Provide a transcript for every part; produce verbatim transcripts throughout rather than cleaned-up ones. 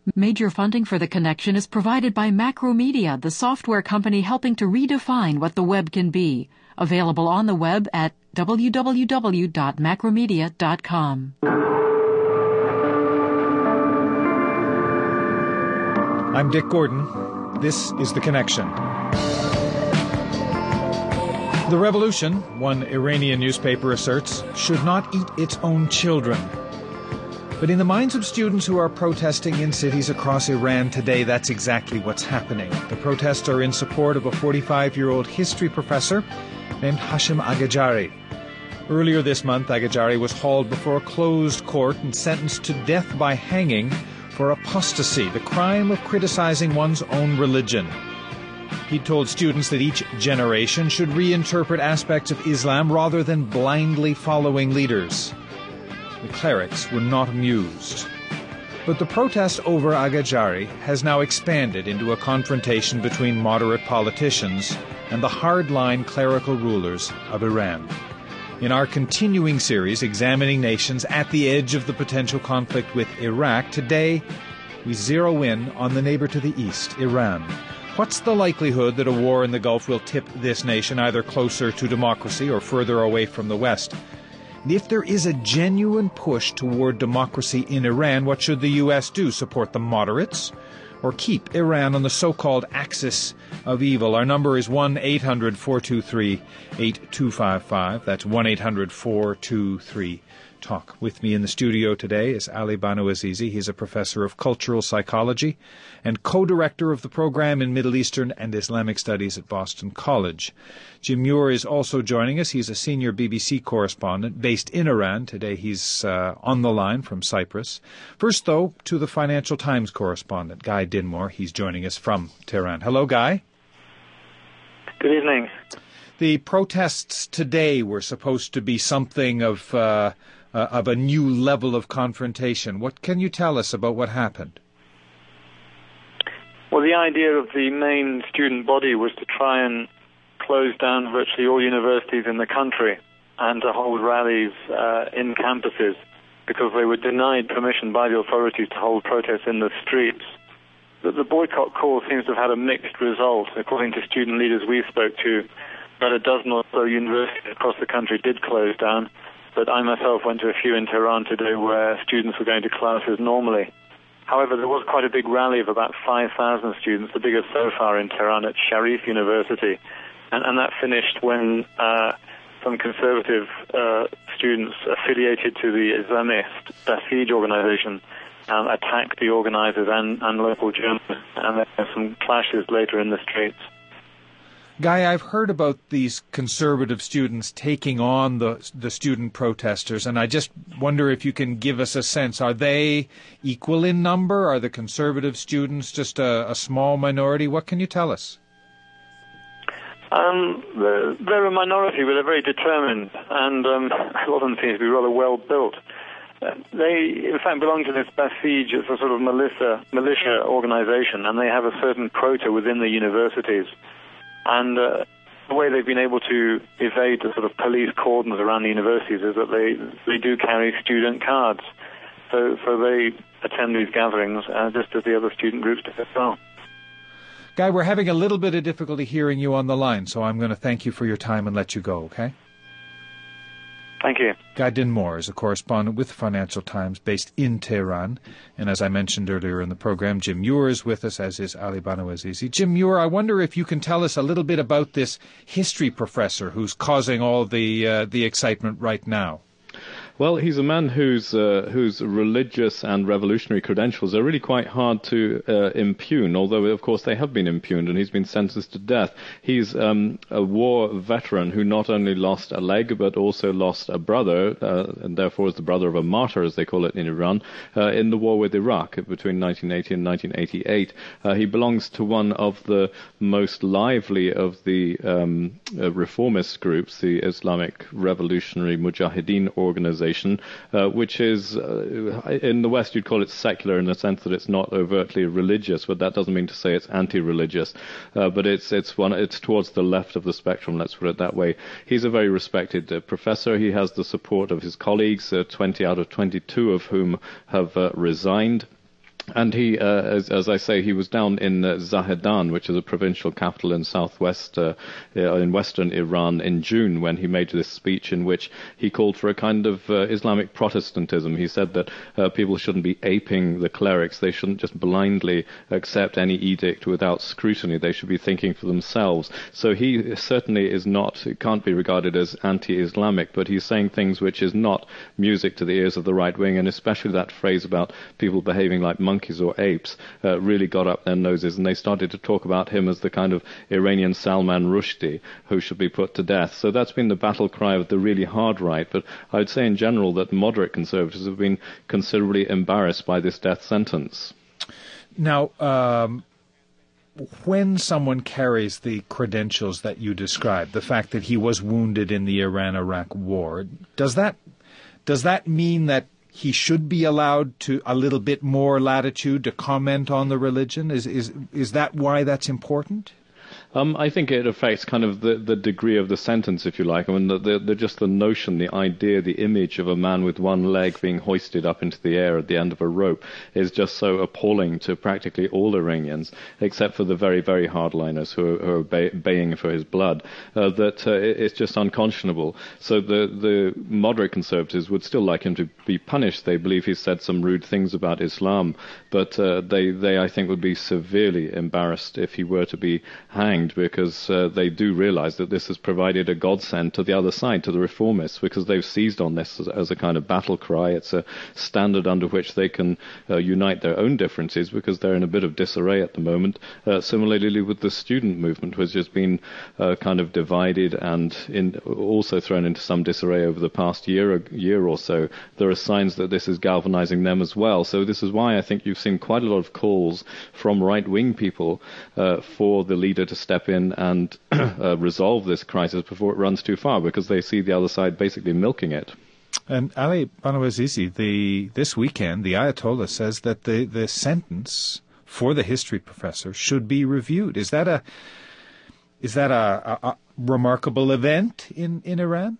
Major funding for The Connection is provided by Macromedia, the software company helping to redefine what the web can be. Available on the web at w w w dot macromedia dot com. I'm Dick Gordon. This is The Connection. The revolution, one Iranian newspaper asserts, should not eat its own children. But in the minds of students who are protesting in cities across Iran today, that's exactly what's happening. The protests are in support of a forty-five-year-old history professor named Hashim Agajari. Earlier this month, Agajari was hauled before a closed court and sentenced to death by hanging for apostasy, the crime of criticizing one's own religion. He told students that each generation should reinterpret aspects of Islam rather than blindly following leaders. The clerics were not amused. But the protest over Agajari has now expanded into a confrontation between moderate politicians and the hardline clerical rulers of Iran. In our continuing series examining nations at the edge of the potential conflict with Iraq, today we zero in on the neighbor to the east, Iran. What's the likelihood that a war in the Gulf will tip this nation either closer to democracy or further away from the West? And if there is a genuine push toward democracy in Iran, what should the U S do? Support the moderates or keep Iran on the so-called axis of evil? Our number is one eight hundred four two three eight two five five. That's one eight hundred four two three talk. With me in the studio today is Ali Banu Azizi. He's a professor of cultural psychology and co-director of the program in Middle Eastern and Islamic Studies at Boston College. Jim Muir is also joining us. He's a senior B B C correspondent based in Iran. Today he's uh, on the line from Cyprus. First, though, to the Financial Times correspondent, Guy Dinmore. He's joining us from Tehran. Hello, Guy. Good evening. The protests today were supposed to be something of uh, uh, of a new level of confrontation. What can you tell us about what happened? Well, the idea of the main student body was to try and close down virtually all universities in the country and to hold rallies uh, in campuses because they were denied permission by the authorities to hold protests in the streets. But the boycott call seems to have had a mixed result. According to student leaders we spoke to, about a dozen or so universities across the country did close down, but I myself went to a few in Tehran today where students were going to classes normally. However, there was quite a big rally of about five thousand students, the biggest so far in Tehran at Sharif University, and, and that finished when uh, some conservative uh, students affiliated to the Islamist Basij organization um, attacked the organizers and, and local journalists, and there were some clashes later in the streets. Guy, I've heard about these conservative students taking on the the student protesters, and I just wonder if you can give us a sense. Are they equal in number? Are the conservative students just a, a small minority? What can you tell us? Um, they're, they're a minority, but they're very determined, and um, a lot of them seem to be rather well built. Uh, they, in fact, belong to this Basij, it's a sort of militia, militia organization, and they have a certain quota within the universities. And uh, the way they've been able to evade the sort of police cordons around the universities is that they they do carry student cards. So so they attend these gatherings uh, just as the other student groups do as well. Guy, we're having a little bit of difficulty hearing you on the line, so I'm going to thank you for your time and let you go, okay? Thank you. Guy Dinmore is a correspondent with the Financial Times based in Tehran. And as I mentioned earlier in the program, Jim Muir is with us, as is Ali Banu Azizi. Jim Muir, I wonder if you can tell us a little bit about this history professor who's causing all the uh, the excitement right now. Well, he's a man whose uh, whose religious and revolutionary credentials are really quite hard to uh, impugn, although, of course, they have been impugned, and he's been sentenced to death. He's um, a war veteran who not only lost a leg, but also lost a brother, uh, and therefore is the brother of a martyr, as they call it in Iran, uh, in the war with Iraq between nineteen eighty and nineteen eighty-eight. Uh, he belongs to one of the most lively of the um, uh, reformist groups, the Islamic Revolutionary Mujahideen Organization, Uh, which is, uh, in the West you'd call it secular in the sense that it's not overtly religious, but that doesn't mean to say it's anti-religious. Uh, but it's it's one it's towards the left of the spectrum, let's put it that way. He's a very respected uh, professor. He has the support of his colleagues, uh, twenty out of twenty-two of whom have uh, resigned. And he, uh, as, as I say, he was down in uh, Zahedan, which is a provincial capital in southwest, uh, uh, in western Iran, in June, when he made this speech in which he called for a kind of uh, Islamic Protestantism. He said that uh, people shouldn't be aping the clerics. They shouldn't just blindly accept any edict without scrutiny. They should be thinking for themselves. So he certainly is not, can't be regarded as anti-Islamic, but he's saying things which is not music to the ears of the right wing, and especially that phrase about people behaving like monkeys or apes uh, really got up their noses, and they started to talk about him as the kind of Iranian Salman Rushdie who should be put to death. So that's been the battle cry of the really hard right, but I would say in general that moderate conservatives have been considerably embarrassed by this death sentence. Now, um, when someone carries the credentials that you described, the fact that he was wounded in the Iran-Iraq war, does that does that mean that he should be allowed to a little bit more latitude to comment on the religion? Is is is that why that's important? Um, I think it affects kind of the, the degree of the sentence, if you like. I mean, the, the, the, just the notion, the idea, the image of a man with one leg being hoisted up into the air at the end of a rope is just so appalling to practically all Iranians, except for the very, very hardliners who are, who are bay, baying for his blood, uh, that uh, it's just unconscionable. So the, the moderate conservatives would still like him to be punished. They believe he said some rude things about Islam, but uh, they, they, I think, would be severely embarrassed if he were to be hanged, because uh, they do realize that this has provided a godsend to the other side, to the reformists, because they've seized on this as, as a kind of battle cry. It's a standard under which they can uh, unite their own differences, because they're in a bit of disarray at the moment. Uh, similarly with the student movement, which has been uh, kind of divided and in, also thrown into some disarray over the past year, year or so. There are signs that this is galvanizing them as well. So this is why I think you've seen quite a lot of calls from right-wing people uh, for the leader to step in and uh, resolve this crisis before it runs too far, because they see the other side basically milking it. And Ali Banawazizi, the this weekend, the Ayatollah says that the, the sentence for the history professor should be reviewed. Is that a is that a, a, a remarkable event in, in Iran?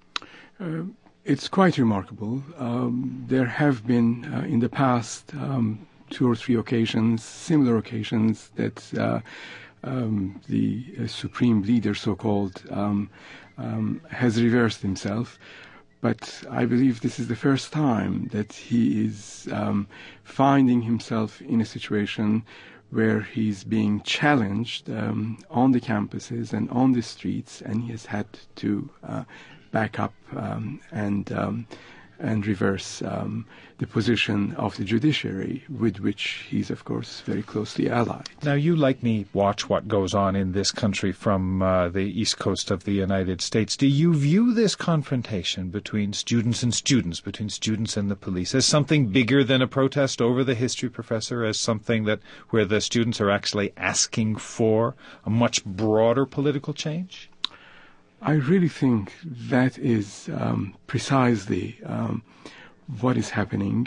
Uh, it's quite remarkable. Um, there have been uh, in the past um, two or three occasions, similar occasions, that uh, Um, the uh, supreme leader, so-called, um, um, has reversed himself. But I believe this is the first time that he is um, finding himself in a situation where he's being challenged um, on the campuses and on the streets, and he has had to uh, back up um, and um, and reverse um, the position of the judiciary, with which he's, of course, very closely allied. Now, you, like me, watch what goes on in this country from uh, the east coast of the United States. Do you view this confrontation between students and students, between students and the police, as something bigger than a protest over the history professor, as something that where the students are actually asking for a much broader political change? I really think that is um, precisely um, what is happening.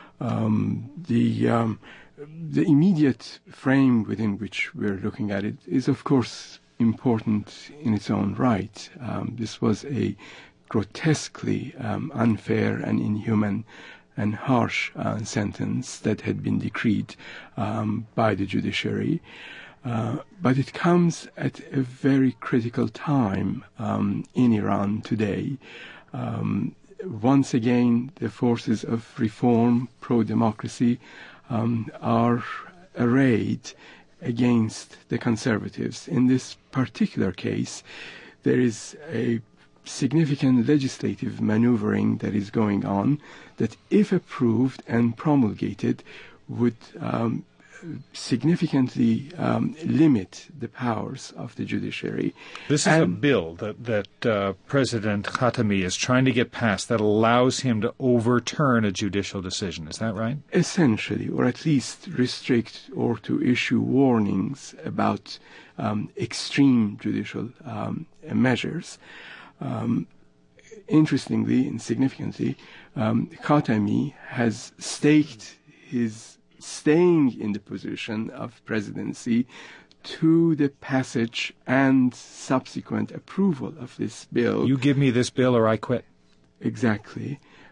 Um, the um, the immediate frame within which we're looking at it is, of course, important in its own right. Um, this was a grotesquely um, unfair and inhuman and harsh uh, sentence that had been decreed um, by the judiciary. Uh, but it comes at a very critical time um, in Iran today. Um, once again, the forces of reform, pro-democracy, um, are arrayed against the conservatives. In this particular case, there is a significant legislative maneuvering that is going on that, if approved and promulgated, would um, significantly um, limit the powers of the judiciary. This is and, a bill that, that uh, President Khatami is trying to get passed that allows him to overturn a judicial decision. Is that right? Essentially, or at least restrict or to issue warnings about um, extreme judicial um, measures. Um, interestingly and significantly, um, Khatami has staked his staying in the position of presidency to the passage and subsequent approval of this bill. You give me this bill or I quit. Exactly.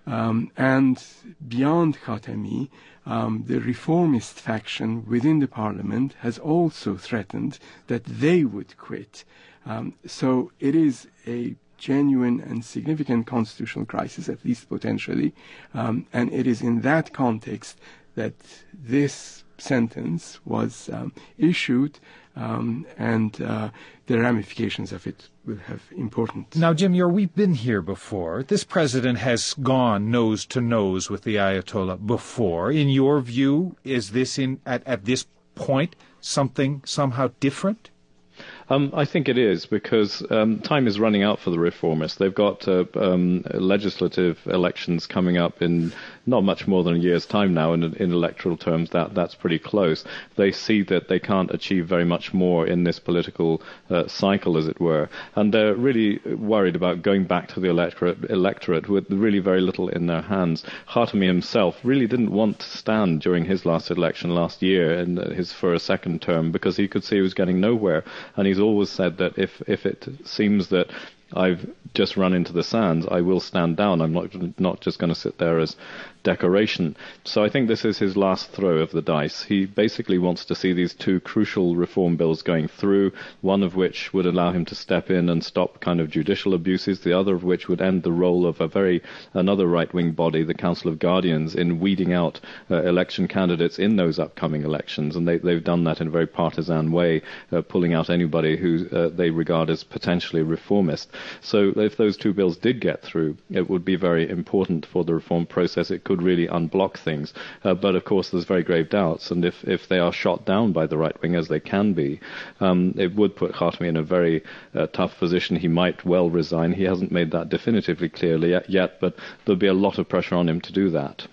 Um, and beyond Khatami, um, the reformist faction within the parliament has also threatened that they would quit. Um, so it is a genuine and significant constitutional crisis, at least potentially, um, and it is in that context that this sentence was um, issued, um, and uh, the ramifications of it will have important. Now, Jim, you're, we've been here before. This president has gone nose to nose with the Ayatollah before. In your view, is this in at, at this point something somehow different? Um, I think it is, because um, time is running out for the reformists. They've got uh, um, legislative elections coming up in not much more than a year's time now. In, in electoral terms, that that's pretty close. They see that they can't achieve very much more in this political uh, cycle, as it were, and they're really worried about going back to the electorate, electorate with really very little in their hands. Khatami himself really didn't want to stand during his last election last year, and his for a second term, because he could see he was getting nowhere, and he's always said that if if it seems that I've just run into the sands, I will stand down. I'm not not just going to sit there as decoration. So I think this is his last throw of the dice. He basically wants to see these two crucial reform bills going through, one of which would allow him to step in and stop kind of judicial abuses, the other of which would end the role of a very another right-wing body, the Council of Guardians, in weeding out uh, election candidates in those upcoming elections. And they, they've done that in a very partisan way, uh, pulling out anybody who uh, they regard as potentially reformist. So if those two bills did get through, it would be very important for the reform process. It could really unblock things. Uh, but of course, there's very grave doubts. And if, if they are shot down by the right wing, as they can be, um, it would put Khatami in a very uh, tough position. He might well resign. He hasn't made that definitively clearly yet, yet, but there'll be a lot of pressure on him to do that.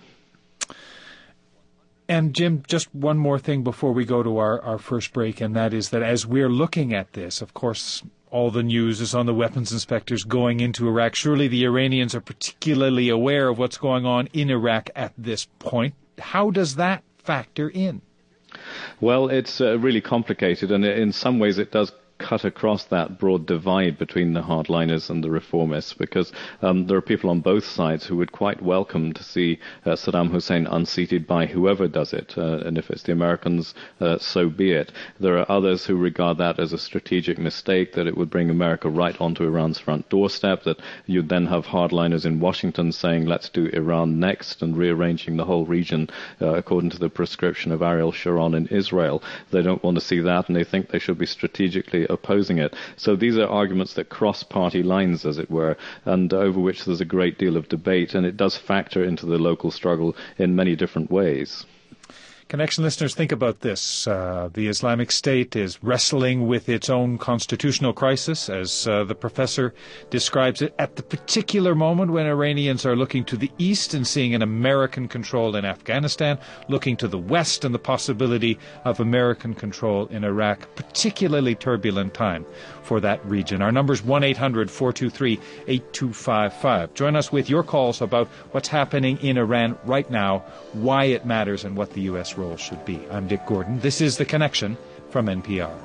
And Jim, just one more thing before we go to our, our first break, and that is that as we're looking at this, of course, all the news is on the weapons inspectors going into Iraq. Surely the Iranians are particularly aware of what's going on in Iraq at this point. How does that factor in? Well, it's uh, really complicated, and in some ways it does cut across that broad divide between the hardliners and the reformists, because um, there are people on both sides who would quite welcome to see uh, Saddam Hussein unseated by whoever does it, uh, and if it's the Americans, uh, so be it. There are others who regard that as a strategic mistake, that it would bring America right onto Iran's front doorstep, that you'd then have hardliners in Washington saying, let's do Iran next, and rearranging the whole region uh, according to the prescription of Ariel Sharon in Israel. They don't want to see that, and they think they should be strategically opposing it. So these are arguments that cross party lines, as it were, and over which there's a great deal of debate, and it does factor into the local struggle in many different ways. Connection listeners, think about this. Uh, the Islamic State is wrestling with its own constitutional crisis, as uh, the professor describes it, at the particular moment when Iranians are looking to the east and seeing an American control in Afghanistan, looking to the west and the possibility of American control in Iraq. Particularly turbulent time for that region. Our number is one eight hundred four two three eight two five five. Join us with your calls about what's happening in Iran right now, why it matters, and what the U S role should be. I'm Dick Gordon. This is The Connection from N P R.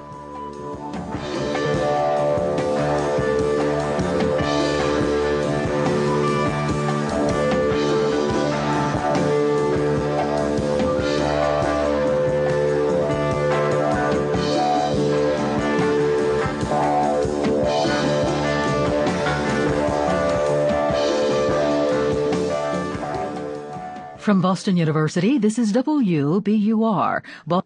From Boston University, this is W B U R. Bo-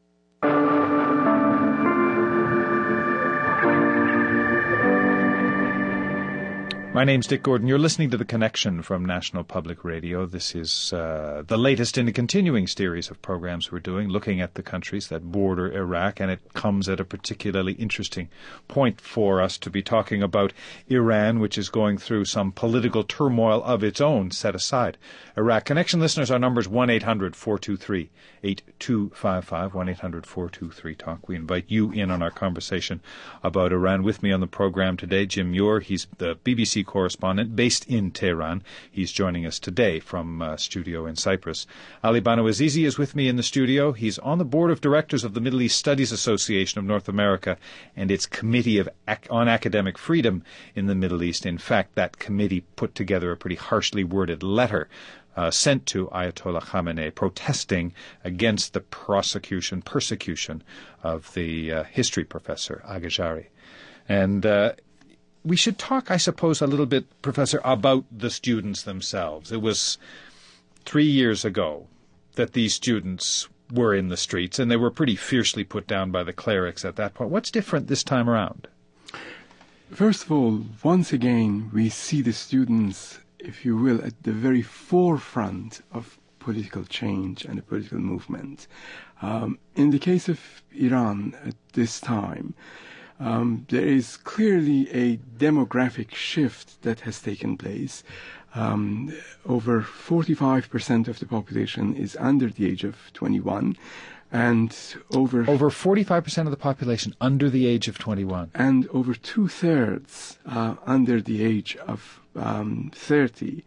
My name's Dick Gordon. You're listening to The Connection from National Public Radio. This is uh, the latest in a continuing series of programs we're doing, looking at the countries that border Iraq, and it comes at a particularly interesting point for us to be talking about Iran, which is going through some political turmoil of its own, set aside Iraq. Connection listeners, our number is one eight hundred four two three eight two five five, one eight hundred four two three talk. We invite you in on our conversation about Iran. With me on the program today, Jim Muir. He's the B B C C correspondent based in Tehran. He's joining us today from uh, studio in Cyprus. Ali Banu Azizi is with me in the studio. He's on the board of directors of the Middle East Studies Association of North America and its Committee of Ac- on Academic Freedom in the Middle East. In fact, that committee put together a pretty harshly worded letter Uh, sent to Ayatollah Khamenei protesting against the prosecution, persecution of the uh, history professor, Agajari. And uh, we should talk, I suppose, a little bit, Professor, about the students themselves. It was three years ago that these students were in the streets, and they were pretty fiercely put down by the clerics at that point. What's different this time around? First of all, once again, we see the students, if you will, at the very forefront of political change and the political movement. Um, in the case of Iran at this time, um, there is clearly a demographic shift that has taken place. Um, over forty-five percent of the population is under the age of twenty-one, and over over forty-five percent of the population under the age of twenty-one, and over two-thirds uh, under the age of um, thirty.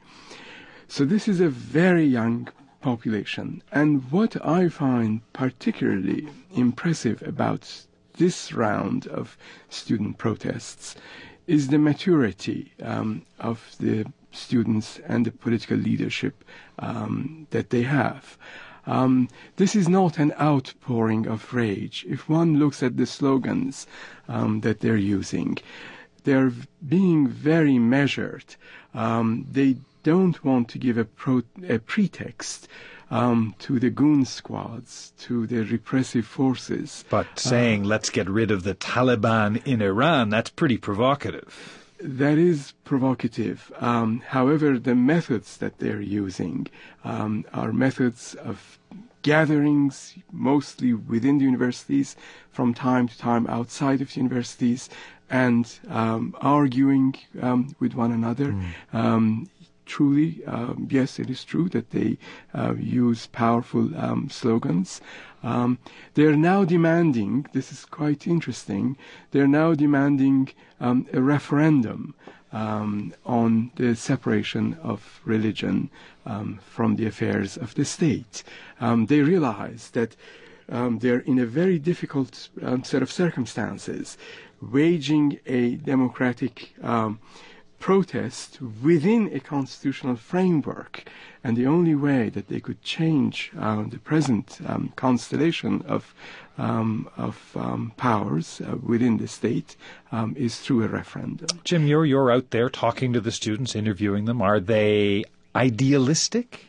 So this is a very young population. And what I find particularly impressive about this round of student protests is the maturity um, of the students and the political leadership um, that they have. Um, this is not an outpouring of rage. If one looks at the slogans um, that they're using, they're being very measured. Um, they don't want to give a, pro- a pretext um, to the goon squads, to the repressive forces. But saying, uh, let's get rid of the Taliban in Iran, that's pretty provocative. That is provocative. Um, however, the methods that they're using um, are methods of gatherings, mostly within the universities, from time to time outside of the universities, and um, arguing um, with one another. Mm. Um, truly, um, yes, it is true that they uh, use powerful um, slogans. Um, they're now demanding, this is quite interesting, they're now demanding um, a referendum um, on the separation of religion um, from the affairs of the state. Um, they realize that um, they're in a very difficult um, set of circumstances, waging a democratic um, protest within a constitutional framework. And the only way that they could change uh, the present um, constellation of um, of um, powers uh, within the state um, is through a referendum. Jim, you're you're out there talking to the students, interviewing them. Are they idealistic?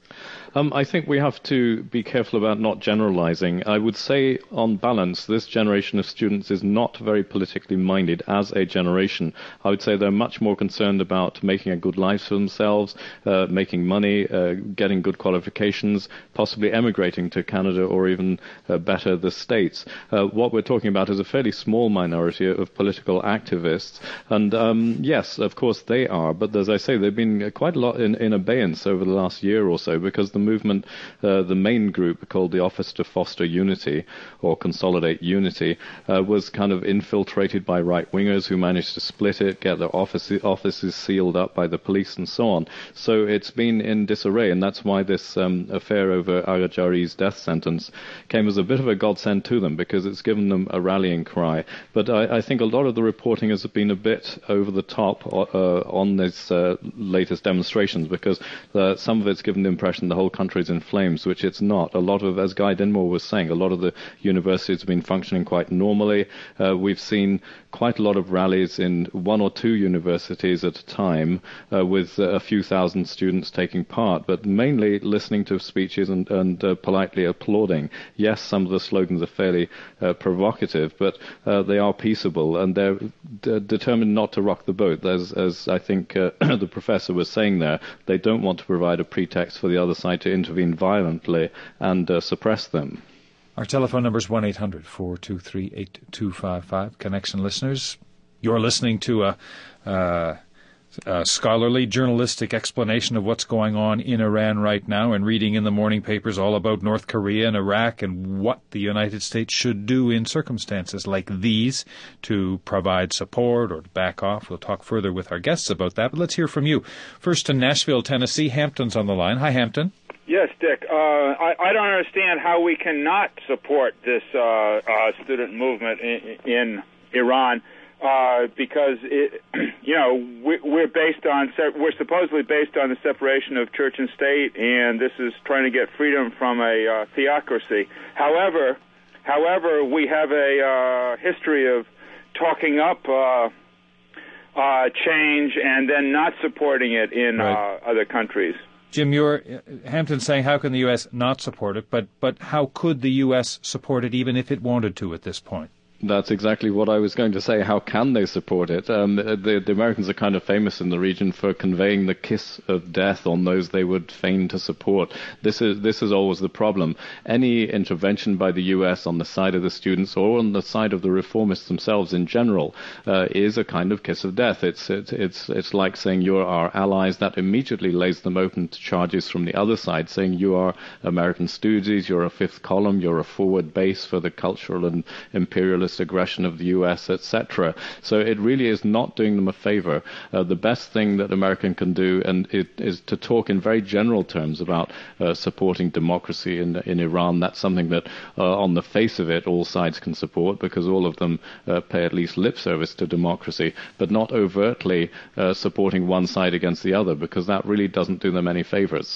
Um, I think we have to be careful about not generalizing. I would say, on balance, this generation of students is not very politically minded as a generation. I would say they're much more concerned about making a good life for themselves, uh, making money, uh, getting good qualifications, possibly emigrating to Canada or even uh, better, the States. Uh, what we're talking about is a fairly small minority of political activists. And um, yes, of course they are. But as I say, they've been quite a lot in, in abeyance over the last year or so, because the movement, uh, the main group called the Office to Foster Unity or Consolidate Unity, uh, was kind of infiltrated by right-wingers who managed to split it, get their office, offices sealed up by the police and so on. So it's been in disarray, and that's why this um, affair over Agajari's death sentence came as a bit of a godsend to them, because it's given them a rallying cry. But I, I think a lot of the reporting has been a bit over the top uh, on these uh, latest demonstrations, because uh, some of it's given the impression the whole country is in flames, which it's not. A lot of, as Guy Dinmore was saying, a lot of the universities have been functioning quite normally. Uh, we've seen quite a lot of rallies in one or two universities at a time, uh, with uh, a few thousand students taking part, but mainly listening to speeches and, and uh, politely applauding. Yes, some of the slogans are fairly uh, provocative, but uh, they are peaceable, and they're d- determined not to rock the boat. As, as I think uh, the professor was saying there, they don't want to provide a pretext for the other side to intervene violently and uh, suppress them. Our telephone number is one eight hundred four two three eight two five five. Connection listeners, you're listening to a, uh, uh, scholarly, journalistic explanation of what's going on in Iran right now, and reading in the morning papers all about North Korea and Iraq and what the United States should do in circumstances like these to provide support or to back off. We'll talk further with our guests about that, but let's hear from you. First to Nashville, Tennessee. Hampton's on the line. Hi, Hampton. Yes, Dick. Uh, I, I don't understand how we cannot support this uh, uh, student movement in, in Iran uh, because, it, you know, we, we're based on we're supposedly based on the separation of church and state, and this is trying to get freedom from a uh, theocracy. However, however, we have a uh, history of talking up uh, uh, change and then not supporting it in right. uh, other countries. Jim, you're Hampton's saying how can the U S not support it, but but how could the U S support it even if it wanted to at this point? That's exactly what I was going to say. How can they support it? Um, the, the Americans are kind of famous in the region for conveying the kiss of death on those they would feign to support. This is this is always the problem. Any intervention by the U S on the side of the students or on the side of the reformists themselves in general uh, is a kind of kiss of death. It's it's it's it's like saying you're our allies. That immediately lays them open to charges from the other side, saying you are American stooges, you're a fifth column, you're a forward base for the cultural and imperialist aggression of the U S, et cetera. So it really is not doing them a favor. Uh, the best thing that American can do and it is to talk in very general terms about uh, supporting democracy in in Iran. That's something that, uh, on the face of it, all sides can support because all of them uh, pay at least lip service to democracy, but not overtly uh, supporting one side against the other because that really doesn't do them any favors.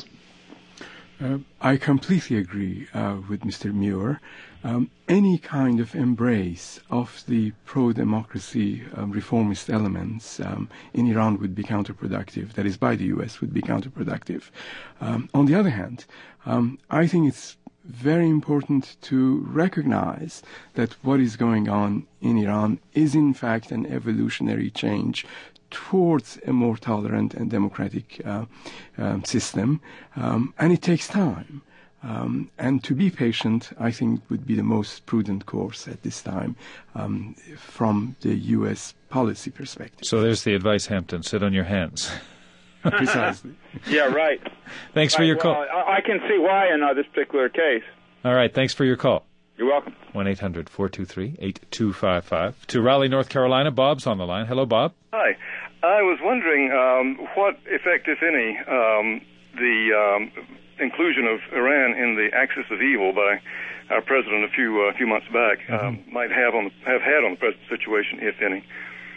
Uh, I completely agree uh, with Mister Muir. Um, any kind of embrace of the pro-democracy um, reformist elements um, in Iran would be counterproductive. That is, by the U S, would be counterproductive. Um, on the other hand, um, I think it's very important to recognize that what is going on in Iran is in fact an evolutionary change towards a more tolerant and democratic uh, um, system, um, and it takes time. Um, and to be patient, I think, would be the most prudent course at this time um, from the U S policy perspective. So there's the advice, Hampton. Sit on your hands. Precisely. Yeah, right. Thanks for right, your well, call. I, I can see why in uh, this particular case. All right, thanks for your call. You're welcome. one eight hundred four two three eight two five five. To Raleigh, North Carolina, Bob's on the line. Hello, Bob. Hi. I was wondering um, what effect, if any, um, the um, inclusion of Iran in the axis of evil by our president a few uh, few months back mm-hmm. um, might have on the, have had on the present situation, if any.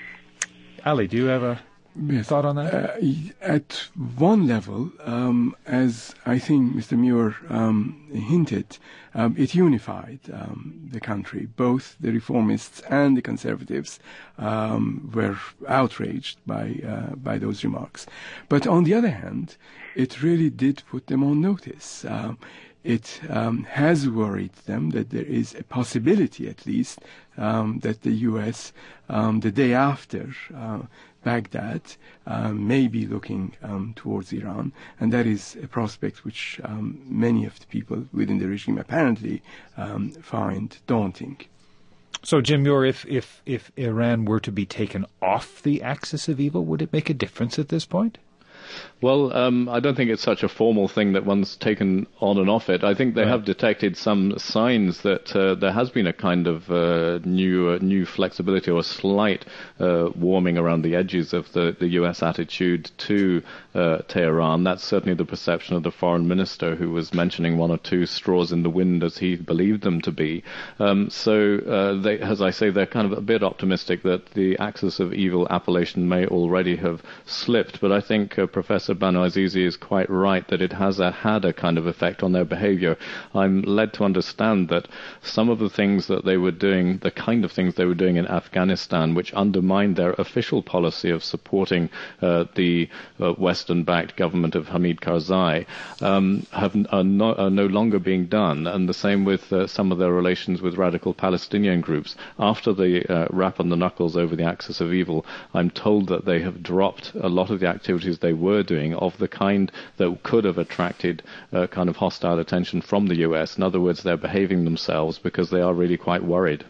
Ali, do you have a yes. thought on that? Uh, at one level, um, as I think Mister Muir um, hinted, um, it unified um, the country. Both the reformists and the conservatives um, were outraged by uh, by those remarks. But on the other hand, it really did put them on notice. Uh, it um, has worried them that there is a possibility, at least, um, that the U S, um, the day after uh, Baghdad, uh, may be looking um, towards Iran, and that is a prospect which um, many of the people within the regime apparently um, find daunting. So, Jim Muir, if, if, if Iran were to be taken off the axis of evil, would it make a difference at this point? Well, um, I don't think it's such a formal thing that one's taken on and off it. I think they right. have detected some signs that uh, there has been a kind of uh, new uh, new flexibility or a slight uh, warming around the edges of the, the U S attitude to uh, Tehran. That's certainly the perception of the foreign minister, who was mentioning one or two straws in the wind as he believed them to be. Um, so, uh, they, as I say, they're kind of a bit optimistic that the axis of evil appellation may already have slipped. But I think uh, Professor Banu Azizi is quite right that it has a, had a kind of effect on their behavior. I'm led to understand that some of the things that they were doing, the kind of things they were doing in Afghanistan, which undermined their official policy of supporting uh, the uh, Western-backed government of Hamid Karzai, um, have, are, not, are no longer being done. And the same with uh, some of their relations with radical Palestinian groups. After the uh, rap on the knuckles over the axis of evil, I'm told that they have dropped a lot of the activities they were doing of the kind that could have attracted uh, kind of hostile attention from the U S. In other words, they're behaving themselves because they are really quite worried.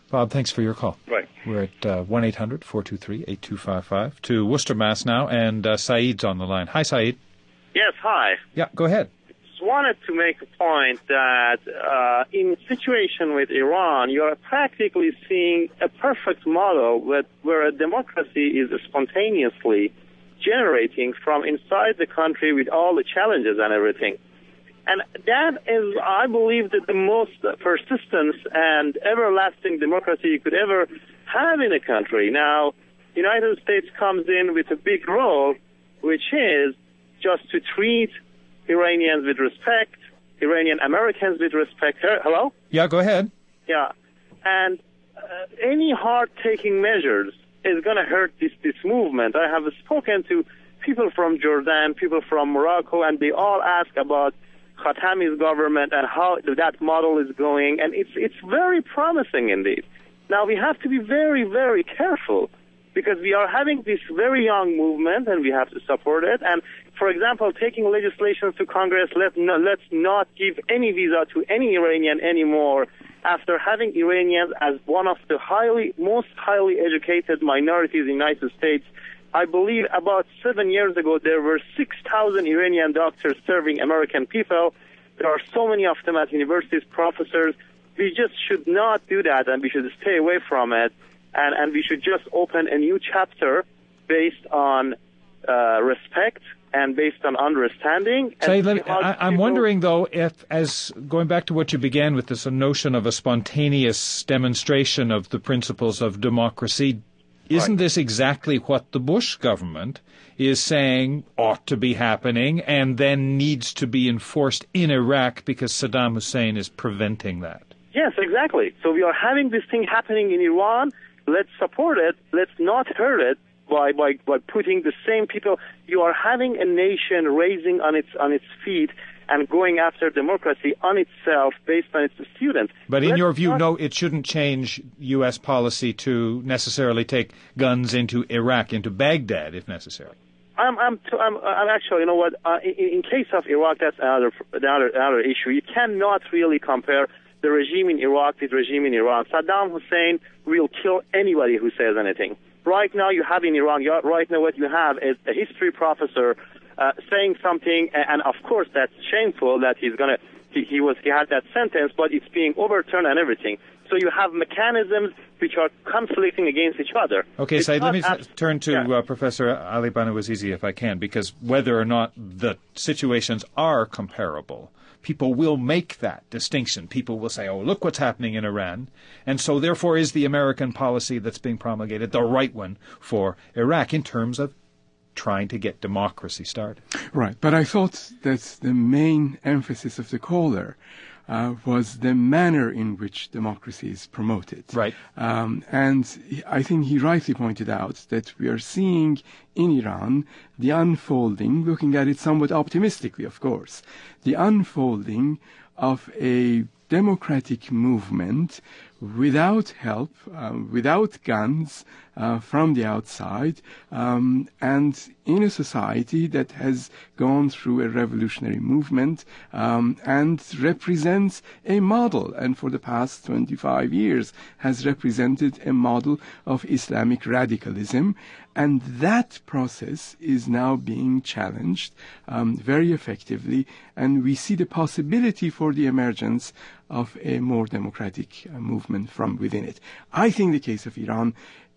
Bob, thanks for your call. Right. We're at uh, one eight hundred four two three eight two five five to Worcester, Mass now, and uh, Saeed's on the line. Hi, Saeed. Yes, hi. Yeah, go ahead. Just wanted to make a point that uh, in situation with Iran, you are practically seeing a perfect model with, where a democracy is spontaneously generating from inside the country with all the challenges and everything. And that is, I believe, that the most persistent and everlasting democracy you could ever have in a country. Now, the United States comes in with a big role, which is just to treat Iranians with respect, Iranian Americans with respect. Hello? Yeah, go ahead. Yeah. And uh, any hard-taking measures is going to hurt this, this movement. I have spoken to people from Jordan, people from Morocco, and they all ask about Khatami's government and how that model is going, and it's it's very promising indeed. Now, we have to be very, very careful because we are having this very young movement, and we have to support it. And, for example, taking legislation to Congress, let no, let's not give any visa to any Iranian anymore after having Iranians as one of the highly, most highly educated minorities in the United States. I believe about seven years ago, there were six thousand Iranian doctors serving American people. There are so many of them at universities, professors. We just should not do that, and we should stay away from it. And, and we should just open a new chapter based on uh, respect and based on understanding. Say, let me, I, I'm wondering, though, if, as going back to what you began with, this notion of a spontaneous demonstration of the principles of democracy, isn't this exactly what the Bush government is saying ought to be happening and then needs to be enforced in Iraq because Saddam Hussein is preventing that? Yes, exactly. So we are having this thing happening in Iran. Let's support it. Let's not hurt it by, by, by putting the same people. You are having a nation raising on its on its feet and going after democracy on itself based on its students. But in Let's your view, not... no, it shouldn't change U S policy to necessarily take guns into Iraq, into Baghdad, if necessary. I'm, I'm, I'm, I'm actually, you know what? Uh, in, in case of Iraq, that's another, another, another issue. You cannot really compare the regime in Iraq with the regime in Iran. Saddam Hussein will kill anybody who says anything. Right now, you have in Iran. You, right now, what you have is a history professor Uh, saying something, and of course that's shameful that he's gonna he, he was he had that sentence, but it's being overturned and everything. So you have mechanisms which are conflicting against each other. Okay, so let me abs- turn to yeah. uh, Professor Ali Banawazizi if I can, because whether or not the situations are comparable, people will make that distinction. People will say, oh, look what's happening in Iran, and so therefore is the American policy that's being promulgated the right one for Iraq in terms of trying to get democracy started. Right, but I thought that the main emphasis of the caller uh, was the manner in which democracy is promoted. Right. Um, and I think he rightly pointed out that we are seeing in Iran the unfolding, looking at it somewhat optimistically, of course, the unfolding of a democratic movement without help, uh, without guns uh, from the outside, um, and in a society that has gone through a revolutionary movement um, and represents a model, and for the past twenty-five years has represented a model of Islamic radicalism. And that process is now being challenged um, very effectively, and we see the possibility for the emergence of a more democratic uh, movement from within it. I think the case of Iran,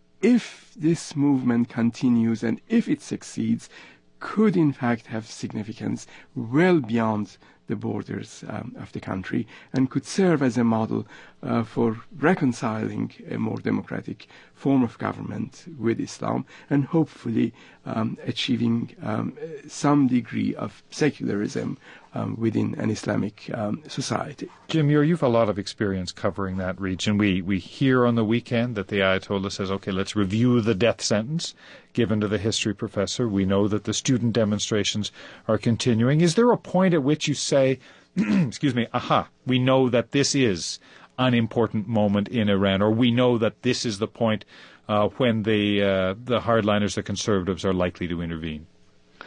if this movement continues and if it succeeds, could in fact have significance well beyond the borders um, of the country and could serve as a model uh, for reconciling a more democratic form of government with Islam and hopefully um, achieving um, some degree of secularism um, within an Islamic um, society. Jim, you're, you've a lot of experience covering that region. We, we hear on the weekend that the Ayatollah says, okay, let's review the death sentence given to the history professor. We know that the student demonstrations are continuing. Is there a point at which you say, excuse me, aha, we know that this is an important moment in Iran, or we know that this is the point uh, when the uh, the hardliners, the conservatives, are likely to intervene?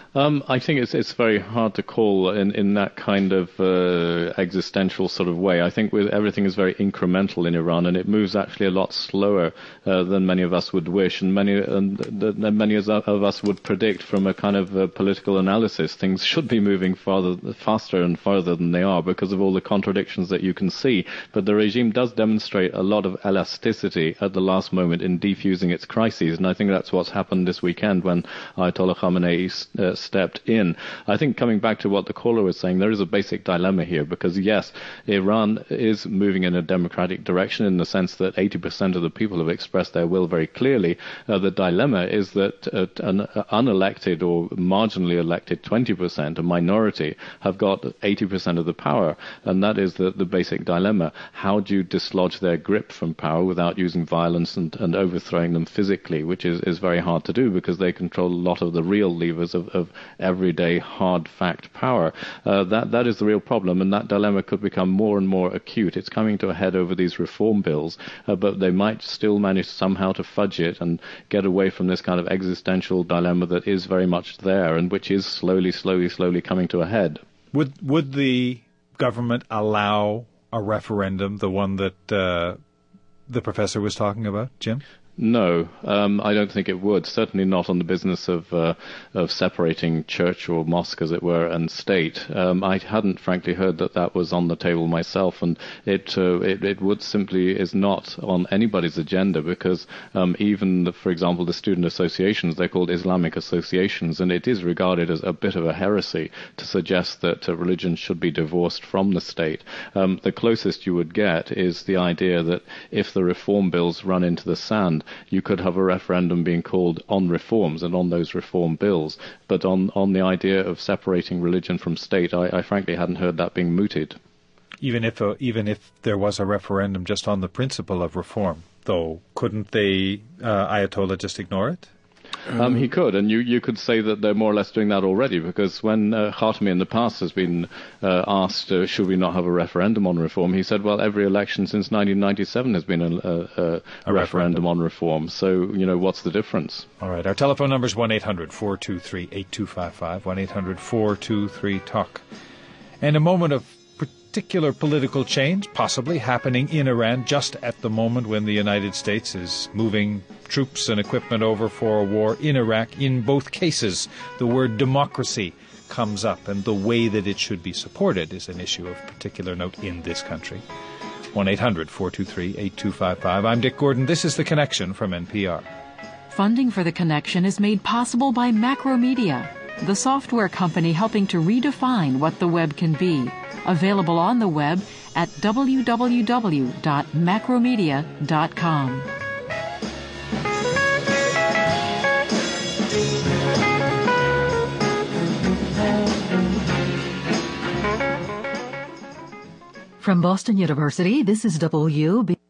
Um, I think it's it's very hard to call in, in that kind of uh, existential sort of way. I think with everything is very incremental in Iran, and it moves actually a lot slower uh, than many of us would wish, and many and than many of us would predict from a kind of uh, political analysis. Things should be moving farther, faster and farther than they are because of all the contradictions that you can see. But the regime does demonstrate a lot of elasticity at the last moment in defusing its crises, and I think that's what's happened this weekend when Ayatollah Khamenei uh, stepped in. I think coming back to what the caller was saying, there is a basic dilemma here because, yes, Iran is moving in a democratic direction in the sense that eighty percent of the people have expressed their will very clearly. Uh, the dilemma is that uh, an unelected or marginally elected twenty percent, a minority, have got eighty percent of the power, and that is the, the basic dilemma. How do you dislodge their grip from power without using violence and, and overthrowing them physically, which is, is very hard to do because they control a lot of the real levers of, of everyday hard fact power. Uh, that that is the real problem, and that dilemma could become more and more acute. It's coming to a head over these reform bills, uh, but they might still manage somehow to fudge it and get away from this kind of existential dilemma that is very much there and which is slowly, slowly, slowly coming to a head. Would would the government allow a referendum, the one that uh, the professor was talking about, Jim? No, um, I don't think it would. Certainly not on the business of uh, of separating church or mosque, as it were, and state. Um, I hadn't, frankly, heard that that was on the table myself, and it uh, it, it would simply is not on anybody's agenda because um, even, the, for example, the student associations, they're called Islamic associations, and it is regarded as a bit of a heresy to suggest that uh, religion should be divorced from the state. Um, the closest you would get is the idea that if the reform bills run into the sand, you could have a referendum being called on reforms and on those reform bills. But on, on the idea of separating religion from state, I, I frankly hadn't heard that being mooted. Even if a, even if there was a referendum just on the principle of reform, though, couldn't they, uh, Ayatollah, just ignore it? Um, he could, and you, you could say that they're more or less doing that already, because when uh, Khatami in the past has been uh, asked, uh, should we not have a referendum on reform, he said, well, every election since nineteen ninety-seven has been a, a, a, a, a referendum. referendum on reform, so, you know, what's the difference? All right, our telephone number is one eight hundred four two three eight two five five, one eight hundred four two three talk. And a moment of particular political change possibly happening in Iran just at the moment when the United States is moving troops and equipment over for a war in Iraq. In both cases, the word democracy comes up, and the way that it should be supported is an issue of particular note in this country. one eight hundred four two three eight two five five. I'm Dick Gordon. This is The Connection from N P R. Funding for The Connection is made possible by Macromedia, the software company helping to redefine what the web can be. Available on the web at w w w dot macromedia dot com. From Boston University, this is W B.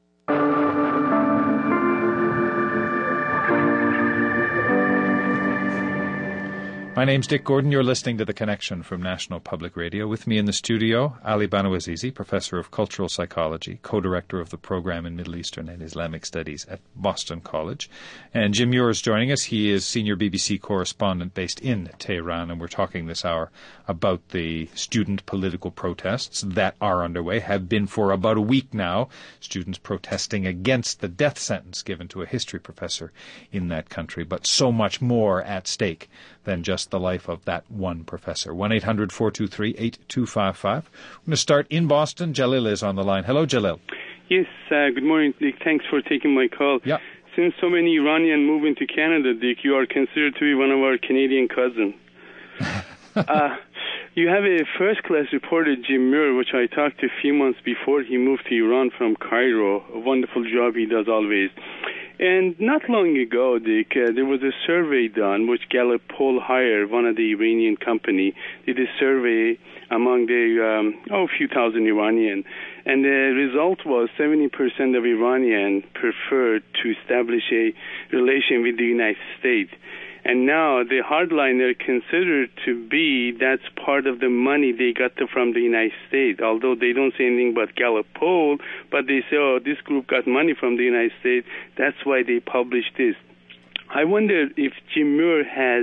My name's Dick Gordon. You're listening to The Connection from National Public Radio. With me in the studio, Ali Banu Azizi, Professor of Cultural Psychology, Co-Director of the Program in Middle Eastern and Islamic Studies at Boston College. And Jim Muir is joining us. He is Senior B B C Correspondent based in Tehran, and we're talking this hour about the student political protests that are underway, have been for about a week now. Students protesting against the death sentence given to a history professor in that country, but so much more at stake than just the life of that one professor. one eight hundred four two three eight two five five. I'm going to start in Boston. Jalil is on the line. Hello, Jalil. Yes, uh, good morning, Dick. Thanks for taking my call. Yeah. Since so many Iranians move into Canada, Dick, you are considered to be one of our Canadian cousins. uh, you have a first-class reporter, Jim Muir, which I talked to a few months before he moved to Iran from Cairo. A wonderful job he does always. And not long ago, Dick, uh, there was a survey done, which Gallup Poll hired, one of the Iranian company, did a survey among the, um, oh, a few thousand Iranian. And the result was seventy percent of Iranians preferred to establish a relation with the United States. And now the hardliner considered to be that's part of the money they got from the United States, although they don't say anything about Gallup poll, but they say, oh, this group got money from the United States, that's why they published this. I wonder if Jim Muir has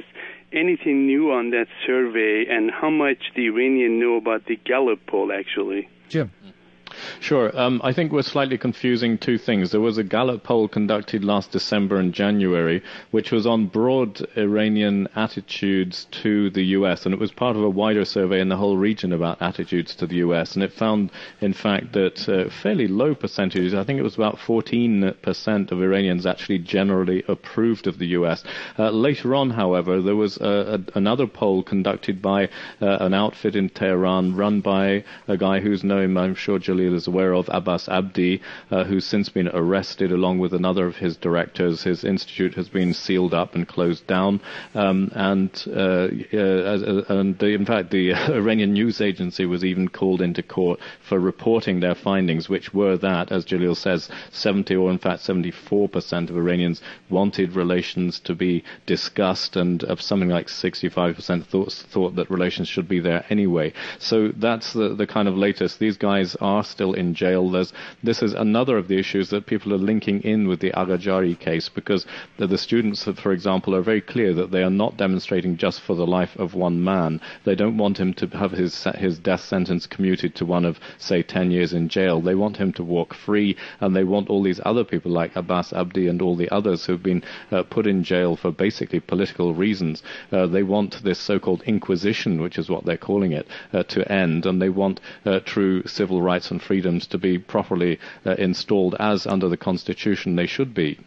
anything new on that survey and how much the Iranians know about the Gallup poll, actually. Jim. Sure. Um, I think we're slightly confusing two things. There was a Gallup poll conducted last December and January, which was on broad Iranian attitudes to the U S, and it was part of a wider survey in the whole region about attitudes to the U S, and it found, in fact, that uh, fairly low percentages, I think it was about fourteen percent of Iranians actually generally approved of the U S. Uh, later on, however, there was a, a, another poll conducted by uh, an outfit in Tehran run by a guy whose name I'm sure Jalil is aware of, Abbas Abdi, uh, who's since been arrested along with another of his directors. His institute has been sealed up and closed down. Um, and, uh, uh, and the, in fact, the Iranian news agency was even called into court for reporting their findings, which were that, as Jalil says, seventy or in fact seventy-four percent of Iranians wanted relations to be discussed, and of something like sixty-five percent thought, thought that relations should be there anyway. So that's the, the kind of latest. These guys are still in jail. There's, this is another of the issues that people are linking in with the Agajari case, because the, the students, for example, are very clear that they are not demonstrating just for the life of one man. They don't want him to have his his death sentence commuted to one of, say, ten years in jail. They want him to walk free, and they want all these other people like Abbas Abdi and all the others who've been uh, put in jail for basically political reasons. Uh, they want this so-called inquisition, which is what they're calling it, uh, to end, and they want uh, true civil rights and freedoms to be properly uh, installed as under the Constitution they should be.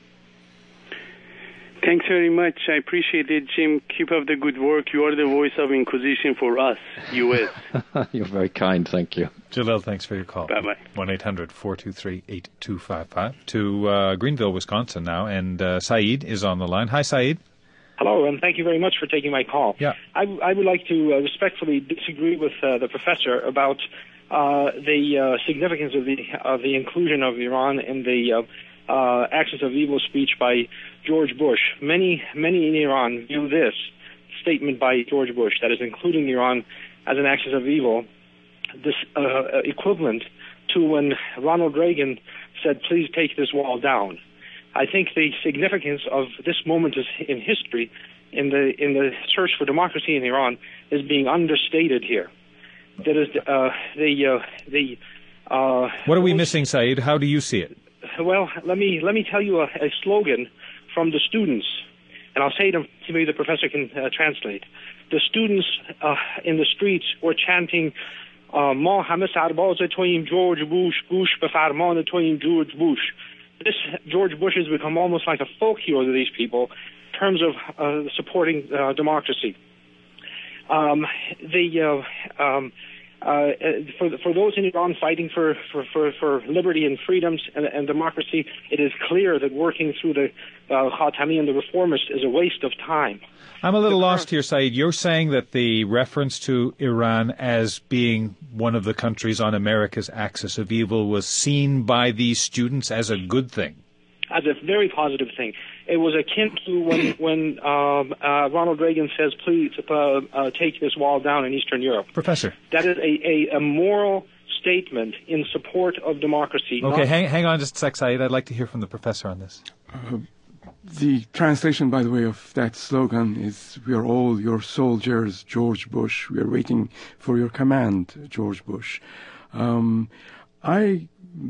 Thanks very much. I appreciate it, Jim. Keep up the good work. You are the voice of Inquisition for us, U S You're very kind. Thank you. Jalil, thanks for your call. Bye-bye. one eight hundred four two three eight two five five. To uh, Greenville, Wisconsin now, and uh, Saeed is on the line. Hi, Saeed. Hello, and thank you very much for taking my call. Yeah. I, I would like to uh, respectfully disagree with uh, the professor about uh, the uh, significance of the of the inclusion of Iran in the uh, uh, axis of evil speech by George Bush. Many, many in Iran view this statement by George Bush, that is including Iran as an axis of evil, this uh, equivalent to when Ronald Reagan said, please take this wall down. I think the significance of this moment in history in the in the search for democracy in Iran is being understated here. That is uh, the uh, the. Uh, what are we missing, Saeed? How do you see it? Well, let me let me tell you a, a slogan from the students, and I'll say it to maybe the professor can uh, translate. The students uh, in the streets were chanting, "Ma hame sarbaz toyim George Bush, Bush be farman toyim George Bush." This George Bush has become almost like a folk hero to these people in terms of uh, supporting uh, democracy. Um, the uh, um, uh, for for those in Iran fighting for for, for, for liberty and freedoms and, and democracy, it is clear that working through the uh, Khatami and the reformists is a waste of time. I'm a little lost here, Saeed. You're saying that the reference to Iran as being one of the countries on America's axis of evil was seen by these students as a good thing. As a very positive thing. It was akin to when, when um, uh, Ronald Reagan says, please uh, uh, take this wall down in Eastern Europe. Professor. That is a, a, a moral statement in support of democracy. Okay, hang, hang on just a sec, Saeed. I'd like to hear from the professor on this. Uh, the translation, by the way, of that slogan is, we are all your soldiers, George Bush. We are waiting for your command, George Bush. Um, I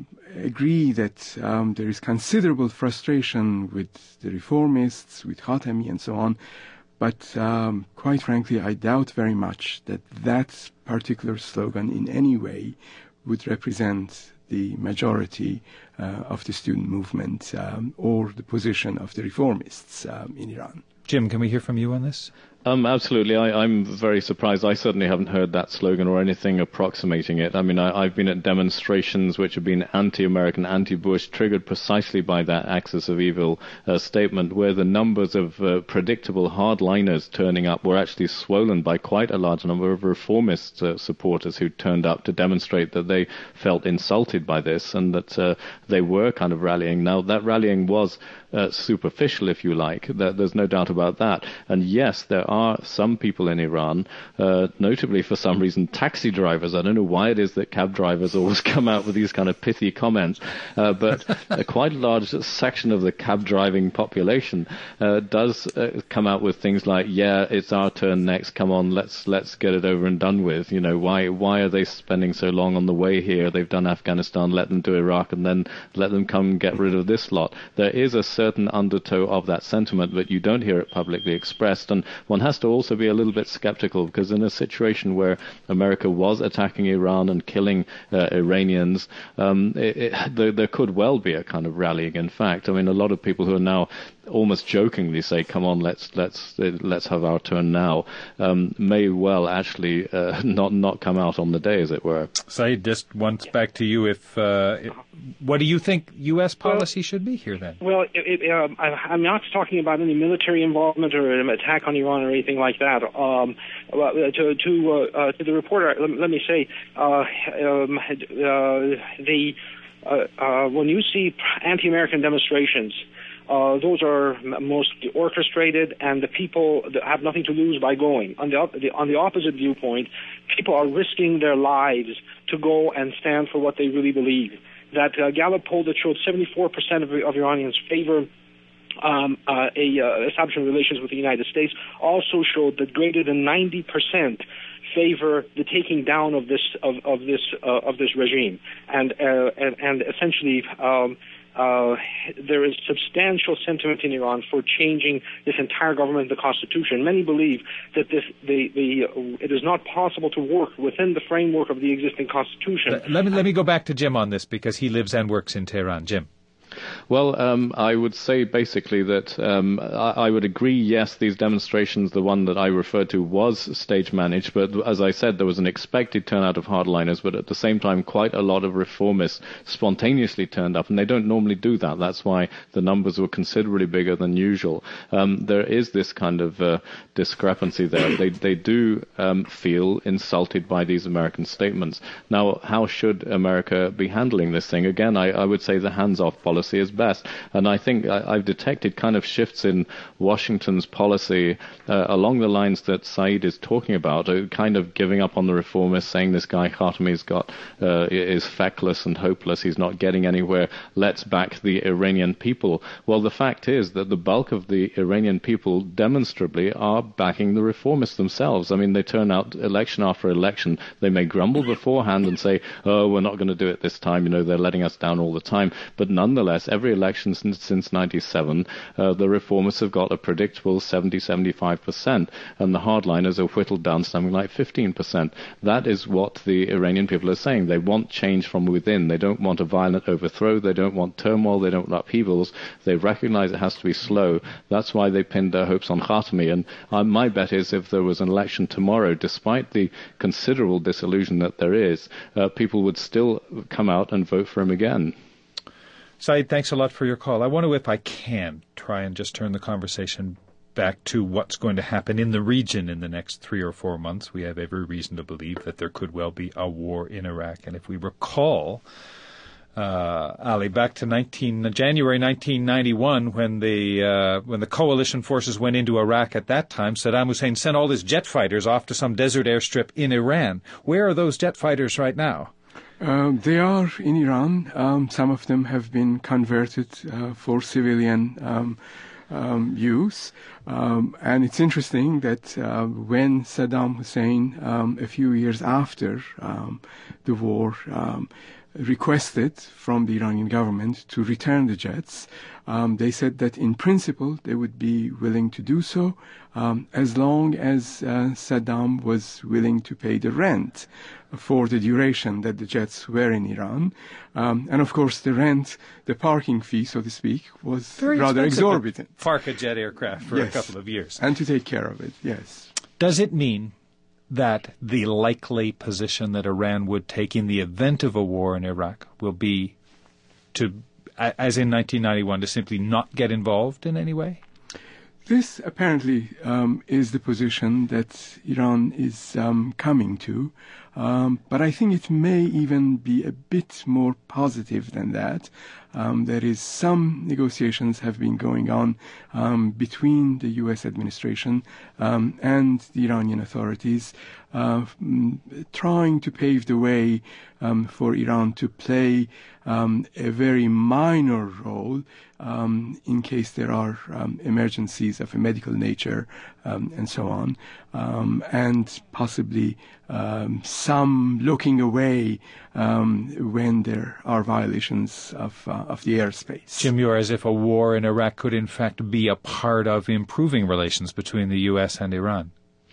agree that um, there is considerable frustration with the reformists, with Khatami and so on, but um, quite frankly, I doubt very much that that particular slogan in any way would represent the majority uh, of the student movement um, or the position of the reformists um, in Iran. Jim, can we hear from you on this? Um, absolutely. I, I'm very surprised. I certainly haven't heard that slogan or anything approximating it. I mean, I, I've been at demonstrations which have been anti-American, anti-Bush, triggered precisely by that axis of evil uh, statement, where the numbers of uh, predictable hardliners turning up were actually swollen by quite a large number of reformist uh, supporters who turned up to demonstrate that they felt insulted by this and that uh, they were kind of rallying. Now, that rallying was uh, superficial, if you like. There, there's no doubt about that. And yes, there are some people in Iran, uh, notably for some reason taxi drivers. I don't know why it is that cab drivers always come out with these kind of pithy comments, uh, but a quite large section of the cab driving population uh, does uh, come out with things like, yeah, it's our turn next, come on, let's let's get it over and done with. You know, why why are they spending so long on the way here? They've done Afghanistan, let them do Iraq, and then let them come and get rid of this lot. There is a certain undertow of that sentiment, but you don't hear it publicly expressed, and one has to also be a little bit skeptical, because in a situation where America was attacking Iran and killing uh, Iranians, um, it, it, there, there could well be a kind of rallying. In fact, I mean, a lot of people who are now almost jokingly say, "Come on, let's let's let's have our turn now," um, may well actually uh, not not come out on the day, as it were. Saeed, just once back to you. If uh, what do you think U S policy well, should be here then? Well, it, it, um, I, I'm not talking about any military involvement or an attack on Iran or anything like that. Um, to to, uh, uh, to the reporter, let, let me say uh, um, uh, the uh, uh, when you see anti-American demonstrations. Uh, those are mostly orchestrated, and the people have nothing to lose by going. On the, on the opposite viewpoint, people are risking their lives to go and stand for what they really believe. That uh, Gallup poll that showed seventy-four percent of, of Iranians favor um, uh, a uh, establishment relations with the United States also showed that greater than ninety percent favor the taking down of this of, of this uh, of this regime, and uh, and, and essentially. Um, Uh, there is substantial sentiment in Iran for changing this entire government, the constitution. Many believe that this, the, the, uh, it is not possible to work within the framework of the existing constitution. Let me, let me go back to Jim on this, because he lives and works in Tehran. Jim. Well, um, I would say basically that um, I, I would agree, yes, these demonstrations, the one that I referred to, was stage-managed, but as I said, there was an expected turnout of hardliners, but at the same time, quite a lot of reformists spontaneously turned up, and they don't normally do that. That's why the numbers were considerably bigger than usual. Um, there is this kind of uh, discrepancy there. They, they do um, feel insulted by these American statements. Now, how should America be handling this thing? Again, I, I would say the hands-off policy is best. And I think I, I've detected kind of shifts in Washington's policy uh, along the lines that Saeed is talking about, uh, kind of giving up on the reformists, saying this guy Khatami's got uh, is feckless and hopeless, he's not getting anywhere, let's back the Iranian people. Well, the fact is that the bulk of the Iranian people demonstrably are backing the reformists themselves. I mean, they turn out election after election. They may grumble beforehand and say, oh, we're not going to do it this time, you know, they're letting us down all the time. But nonetheless, every election since, since ninety-seven, uh, the reformists have got a predictable seventy to seventy-five percent, and the hardliners are whittled down to something like fifteen percent. That is what the Iranian people are saying. They want change from within. They don't want a violent overthrow. They don't want turmoil. They don't want upheavals. They recognize it has to be slow. That's why they pinned their hopes on Khatami. And uh, my bet is if there was an election tomorrow, despite the considerable disillusion that there is, uh, people would still come out and vote for him again. Saeed, thanks a lot for your call. I want to, if I can, try and just turn the conversation back to what's going to happen in the region in the next three or four months. We have every reason to believe that there could well be a war in Iraq. And if we recall, uh, Ali, back to nineteen, January nineteen ninety-one, when the uh, when the coalition forces went into Iraq at that time, Saddam Hussein sent all his jet fighters off to some desert airstrip in Iran. Where are those jet fighters right now? Uh, they are in Iran. Um, some of them have been converted uh, for civilian um, um, use. Um, and it's interesting that uh, when Saddam Hussein, um, a few years after um, the war, um, requested from the Iranian government to return the jets, um, they said that in principle they would be willing to do so um, as long as uh, Saddam was willing to pay the rent for the duration that the jets were in Iran. Um, and of course the rent, the parking fee, so to speak, was Very rather exorbitant. To park a jet aircraft for yes. a couple of years. And to take care of it, yes. Does it mean that the likely position that Iran would take in the event of a war in Iraq will be to, as in nineteen ninety-one, to simply not get involved in any way? This apparently um, is the position that Iran is um, coming to. Um, but I think it may even be a bit more positive than that. Um, there is some negotiations have been going on um, between the U S administration um, and the Iranian authorities, uh, m- trying to pave the way um, for Iran to play um, a very minor role um, in case there are um, emergencies of a medical nature um, and so on, um, and possibly um, some looking away um, when there are violations of uh, of the airspace. Jim, you're as if a war in Iraq could in fact be a part of improving relations between the U S and Iran.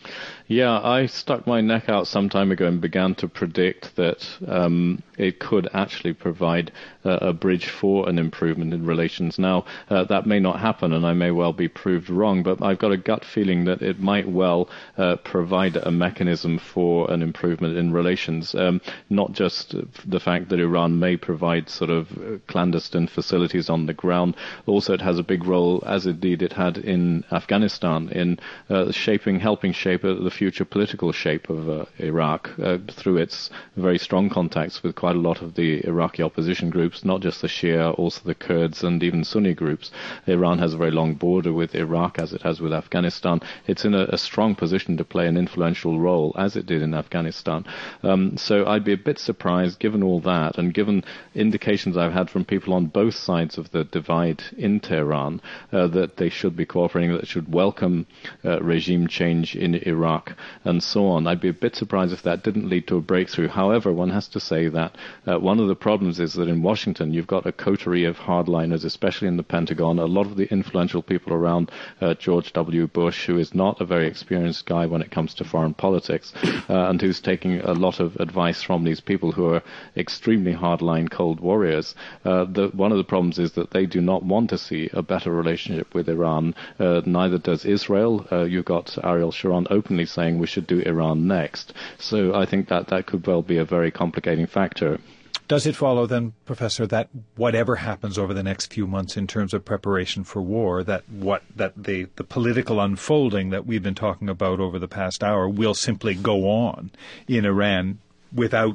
Yeah, I stuck my neck out some time ago and began to predict that um, it could actually provide uh, a bridge for an improvement in relations. Now, uh, that may not happen, and I may well be proved wrong, but I've got a gut feeling that it might well uh, provide a mechanism for an improvement in relations. Um, not just the fact that Iran may provide sort of clandestine facilities on the ground, also it has a big role, as indeed it had in Afghanistan, in uh, shaping, helping shape the future political shape of uh, Iraq uh, through its very strong contacts with quite a lot of the Iraqi opposition groups, not just the Shia, also the Kurds and even Sunni groups. Iran has a very long border with Iraq, as it has with Afghanistan. It's in a, a strong position to play an influential role, as it did in Afghanistan. Um, so I'd be a bit surprised, given all that, and given indications I've had from people on both sides of the divide in Tehran, uh, that they should be cooperating, that should welcome uh, regime change in Iraq, and so on. I'd be a bit surprised if that didn't lead to a breakthrough. However, one has to say that uh, one of the problems is that in Washington you've got a coterie of hardliners, especially in the Pentagon. A lot of the influential people around uh, George W. Bush, who is not a very experienced guy when it comes to foreign politics, uh, and who's taking a lot of advice from these people who are extremely hardline cold warriors. Uh, the, one of the problems is that they do not want to see a better relationship with Iran. Uh, neither does Israel. Uh, you've got Ariel Sharon openly saying we should do Iran next. So I think that that could well be a very complicating factor. Does it follow then, Professor, that whatever happens over the next few months in terms of preparation for war, that what that the, the political unfolding that we've been talking about over the past hour will simply go on in Iran without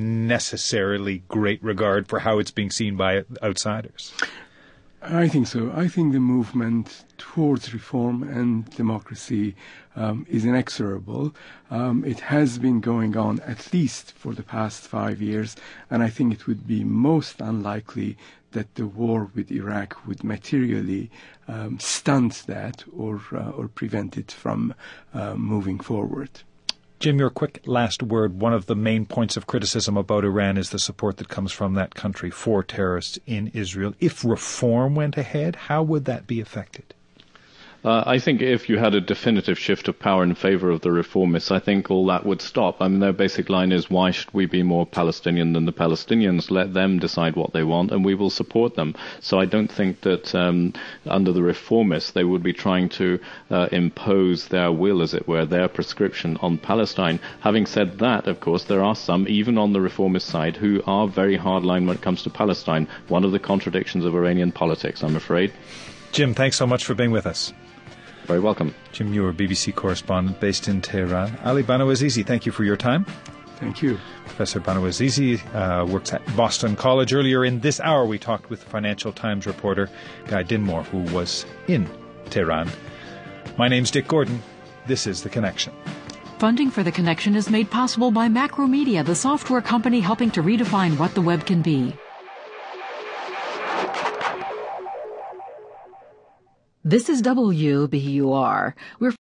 necessarily great regard for how it's being seen by outsiders? I think so. I think the movement towards reform and democracy um, is inexorable. Um, it has been going on at least for the past five years, and I think it would be most unlikely that the war with Iraq would materially um, stunt that or uh, or prevent it from uh, moving forward. Jim, your quick last word. One of the main points of criticism about Iran is the support that comes from that country for terrorists in Israel. If reform went ahead, how would that be affected? Uh, I think if you had a definitive shift of power in favor of the reformists, I think all that would stop. I mean, their basic line is, why should we be more Palestinian than the Palestinians? Let them decide what they want, and we will support them. So I don't think that um, under the reformists they would be trying to uh, impose their will, as it were, their prescription on Palestine. Having said that, of course, there are some, even on the reformist side, who are very hardline when it comes to Palestine. One of the contradictions of Iranian politics, I'm afraid. Jim, thanks so much for being with us. Very welcome. Jim Muir, B B C correspondent based in Tehran. Ali Banu-Azizi, thank you for your time. Thank you. Professor Banu-Azizi uh, works at Boston College. Earlier in this hour, we talked with Financial Times reporter Guy Dinmore, who was in Tehran. My name's Dick Gordon. This is The Connection. Funding for The Connection is made possible by Macromedia, the software company helping to redefine what the web can be. This is W B U R. We're